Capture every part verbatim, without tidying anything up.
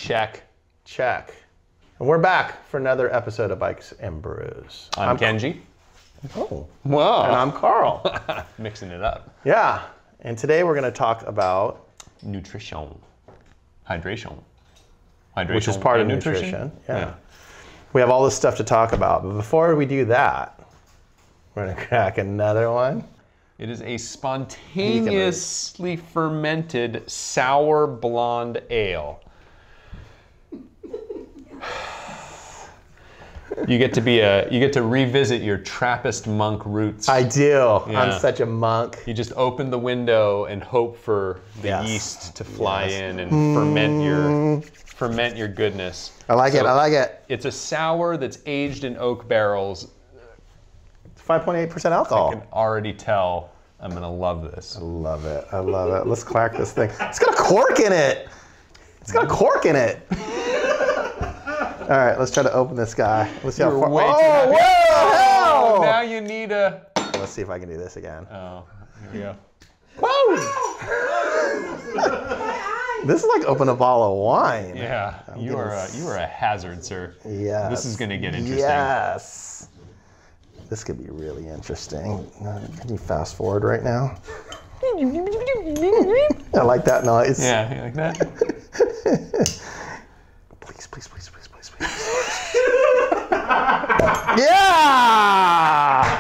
Check. Check. And we're back for another episode of Bikes and Brews. I'm, I'm Kenji. Oh. Whoa. And I'm Carl. Mixing it up. Yeah. And today we're going to talk about nutrition. Hydration. Hydration. Which is part of nutrition. nutrition. Yeah. yeah. We have all this stuff to talk about. But before we do that, we're going to crack another one. It is a spontaneously fermented sour blonde ale. You get to be a, you get to revisit your Trappist monk roots. I do. Yeah. I'm such a monk. You just open the window and hope for the Yes. yeast to fly Yes. in and ferment your, ferment your goodness. I like So it. I like it. It's a sour that's aged in oak barrels. five point eight percent I alcohol. can already tell I'm gonna love this. I love it. I love it. Let's crack this thing. It's got a cork in it. It's got a cork in it. All right, let's try to open this guy. Let's see how You're far. way too Oh, happy. whoa! Oh, now you need a. Let's see if I can do this again. Oh, here we go. Whoa! This is like open a bottle of wine. Yeah, I'm you getting are a, s- you are a hazard, sir. Yes. This is gonna get interesting. Yes. This could be really interesting. Uh, Can you fast forward right now? I like that noise. Yeah, you like that? Please, please, please, please, please, please. Yeah!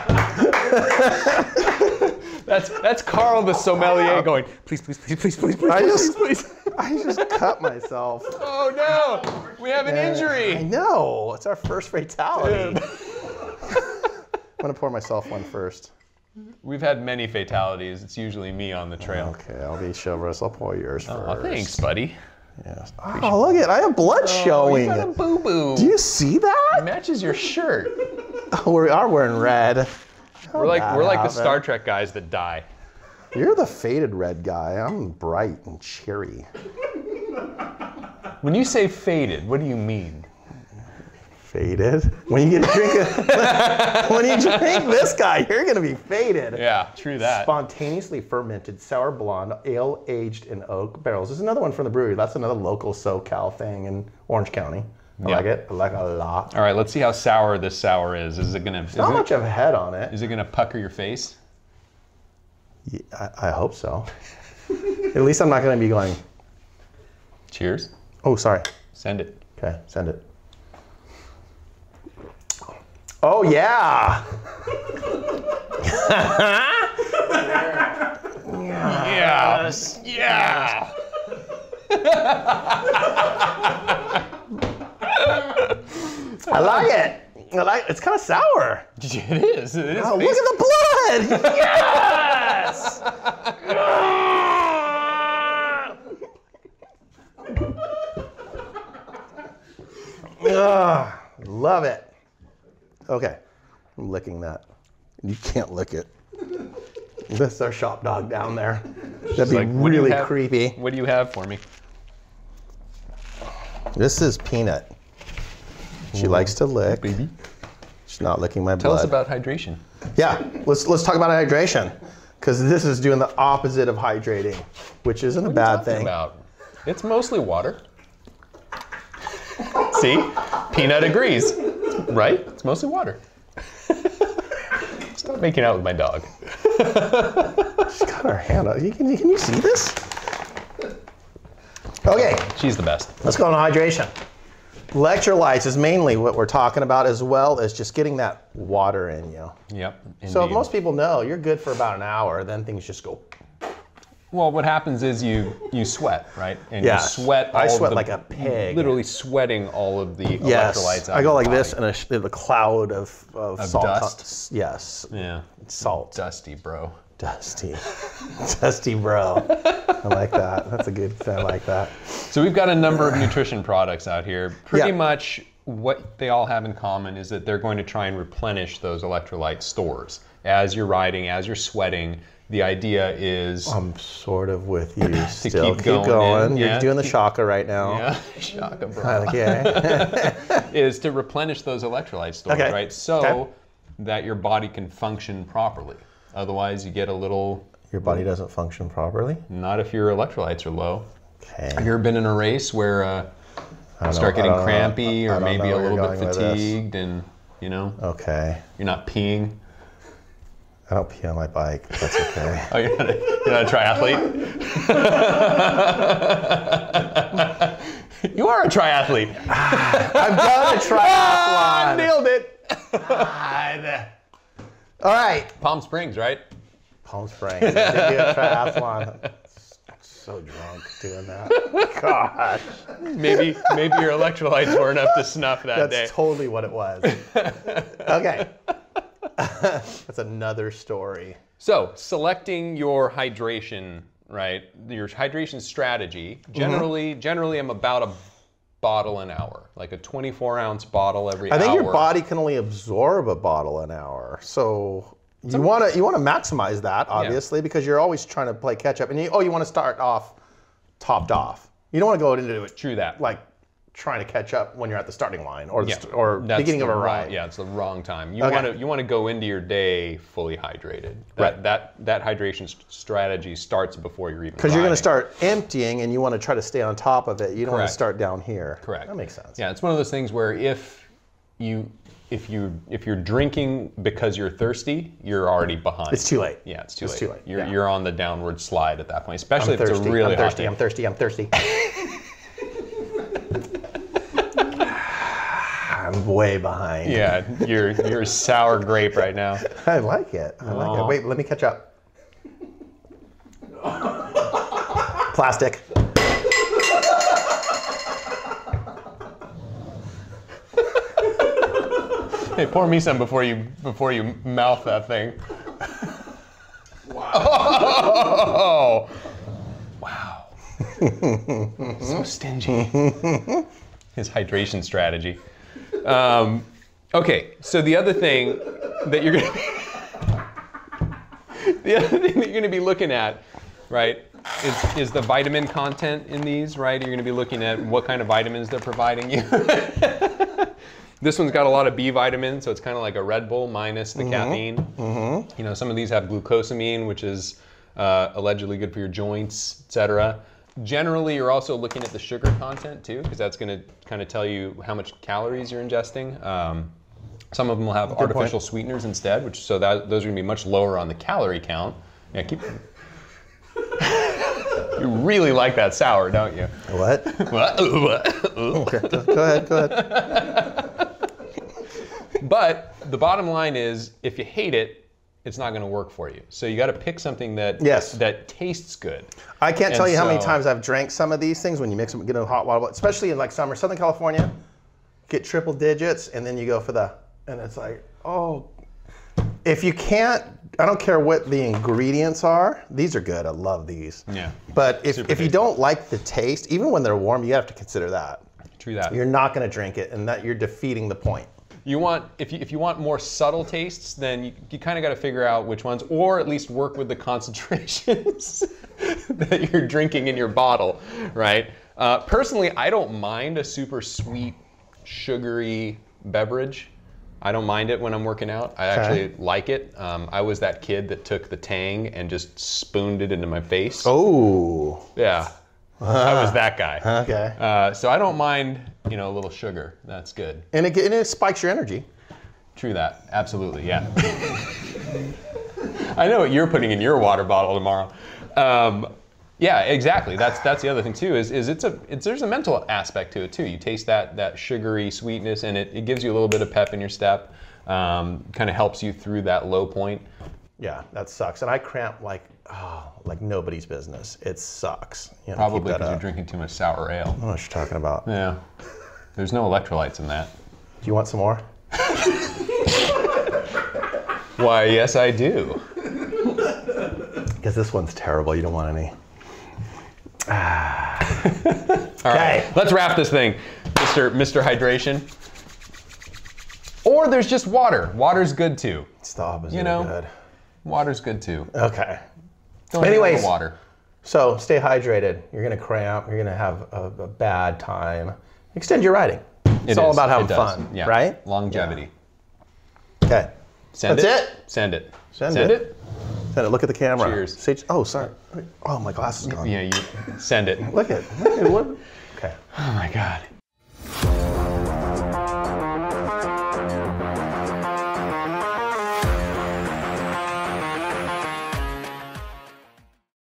That's that's Carl the sommelier going. Please, please, please, please, please, please, I please, just, please. I just cut myself. Oh no, we have an I injury. know. It's our first fatality. I'm gonna pour myself one first. We've had many fatalities. It's usually me on the trail. Okay, I'll be chivalrous. I'll pour yours first. Oh, thanks, buddy. Yes. Oh, look at I have blood Oh, showing. you got a boo-boo. Do you see that? Matches your shirt. Oh, we are wearing red. We're like that we're like the happen? Star Trek guys that die. You're the faded red guy. I'm bright and cheery. When you say faded, what do you mean? Faded? When you get a drink of, when you drink this guy, you're gonna be faded. Yeah, true that. Spontaneously fermented sour blonde ale aged in oak barrels. There's another one from the brewery. That's another local SoCal thing in Orange County. I Yeah. like it. I like it a lot. All right, let's see how sour this sour is. Is it gonna? Is Not it, much of a head on it. is it gonna pucker your face? Yeah, I, I hope so. At least I'm not gonna be going, Cheers. oh, sorry. Send it. Okay, send it. Oh, yeah. Yes. Yeah. I like it. I like it's kind of sour. It is. It is. Oh, look at the blood. Yes. Ugh, love it. Okay, I'm licking that. You can't lick it. This is our shop dog down there. That'd be Like, what do you really have- creepy. What do you have for me? This is Peanut. She likes to lick. Baby. She's not licking my Tell blood. us about hydration. Yeah, let's let's talk about hydration, because this is doing the opposite of hydrating, which isn't a bad Talking thing. About? It's mostly water. See? Peanut agrees. Right? It's mostly water. Stop making out with my dog. She's got her hand up. You can, can you see this? Okay, She's the best. let's go on hydration. Electrolytes is mainly what we're talking about, as well as just getting that water in you. Yep. So indeed. most people know you're good for about an hour, then things just go. Well, what happens is you you sweat, right? And Yes. you sweat. I all of sweat the- like a pig. Literally sweating all of the Yes, electrolytes out I go of like your this, body. and a, sh- the cloud of, of, Of salt. dust? Yes, Yeah. salt. Dusty, bro. Dusty, dusty bro. I like that. That's a good. I like that. So we've got a number of nutrition products out here. Pretty Yeah. much what they all have in common is that they're going to try and replenish those electrolyte stores. As you're riding, as you're sweating, the idea is... I'm sort of with you. Still keep keep, going going. in, You're yeah. doing the shaka right now. yeah, shaka, bro. Okay. is to replenish those electrolyte stores, Okay. right? So Okay. that your body can function properly. Otherwise, you get a little... Your body doesn't function properly. Not if your electrolytes are low. Okay. Have you ever been in a race where uh, I don't Start know, getting I don't crampy know, I or don't maybe know a where little you're bit going with this. fatigued and, you know, Okay. you're not peeing. I don't pee on my bike, but that's okay. Oh, you're not a, you're not a triathlete? You are a triathlete. I've done a Ah, triathlon. nailed it. God. All right. Palm Springs, right? Palm Springs. I did do a triathlon. I'm so drunk doing that. God. Maybe maybe your electrolytes weren't up to snuff that That's day. totally what it was. Okay. That's another story. So, selecting your hydration, right? Your hydration strategy. Generally, mm-hmm. generally I'm about a bottle an hour, like a twenty-four ounce bottle every hour. I think your body can only absorb a bottle an hour. So you want to you want to maximize that, obviously, yeah. because you're always trying to play catch up. And you, oh, you want to start off topped off. You don't want to go into it. True that. Like trying to catch up when you're at the starting line or the yeah. st- or That's beginning of a wrong, ride. Yeah, it's the wrong time. You okay. want to you want to go into your day fully hydrated. That right. that that hydration st- strategy starts before you're even. Because you're going to start emptying, and you want to try to stay on top of it. You don't Correct. want to start down here. Correct. That makes sense. Yeah, it's one of those things where if you if you if you're drinking because you're thirsty, you're already behind. It's too late. Yeah, it's too it's late. too late. You're yeah. you're on the downward slide at that point, especially I'm if thirsty. it's a really I'm thirsty. hot I'm thirsty. I'm thirsty. I'm way behind. Yeah, you're you're sour grape right now. I like it. I like Aww. it. Wait, let me catch up. Plastic. Hey, pour me some before you before you mouth that thing. Wow. Oh, wow. So stingy. His hydration strategy. Um, okay, so the other thing that you're gonna be, the other thing that you're gonna be looking at, right, is is the vitamin content in these, right? You're gonna be looking at what kind of vitamins they're providing you. This one's got a lot of B vitamins, so it's kind of like a Red Bull minus the mm-hmm. caffeine. Mm-hmm. You know, some of these have glucosamine, which is uh, allegedly good for your joints, et cetera. Generally, you're also looking at the sugar content too, because that's going to kind of tell you how much calories you're ingesting. Um, some of them will have good artificial point. sweeteners instead, which so that those are going to be much lower on the calorie count. Yeah, keep. You really like that sour, don't you? What? What? Okay, go ahead, go ahead. But the bottom line is, if you hate it, it's not going to work for you. So you got to pick something that yes. that tastes good. I can't and tell you so, how many times I've drank some of these things when you mix them, get a hot water, especially in like summer, Southern California, get triple digits, and then you go for the, and it's like, oh, if you can't, I don't care what the ingredients are, these are good. I love these. Yeah. But if, if you don't like the taste, even when they're warm, you have to consider that. True that. You're not going to drink it, and that you're defeating the point. You want, if you, if you want more subtle tastes, then you, you kind of got to figure out which ones, or at least work with the concentrations that you're drinking in your bottle, right? Uh, personally, I don't mind a super sweet, sugary beverage. I don't mind it when I'm working out. I okay. actually like it. Um, I was that kid that took the Tang and just spooned it into my face. Oh. Yeah. I was that guy. Okay. Uh, so I don't mind, you know, a little sugar. That's good. And it, and it spikes your energy. True that. Absolutely, yeah. I know what you're putting in your water bottle tomorrow. Um, yeah, exactly. That's that's the other thing too. Is is it's a it's there's a mental aspect to it too. You taste that that sugary sweetness, and it, it gives you a little bit of pep in your step. Um, kind of helps you through that low point. Yeah, that sucks. And I cramp like oh, like nobody's business. It sucks. You know, Probably because you're drinking too much sour ale. I don't know what you're talking about. Yeah. There's no electrolytes in that. Do you want some more? Why, yes, I do. Because this one's terrible. You don't want any. Ah. All right, let's wrap this thing, Mister Mister Hydration. Or there's just water. Water's good too. It's the opposite you know, of good. Water's good too. Okay. Don't Anyways, water. So stay hydrated. You're gonna cramp. You're gonna have a, a bad time. Extend your riding. It's it all is. about having it does. fun, yeah. right? Longevity. Yeah. Okay. Send That's it. it. Send it. Send, Send it. it. Send it. Look at the camera. Cheers. Say, oh, sorry. Oh, my glass is gone. Yeah, you send it. Look at. Look at what? Okay. Oh my God. Bye.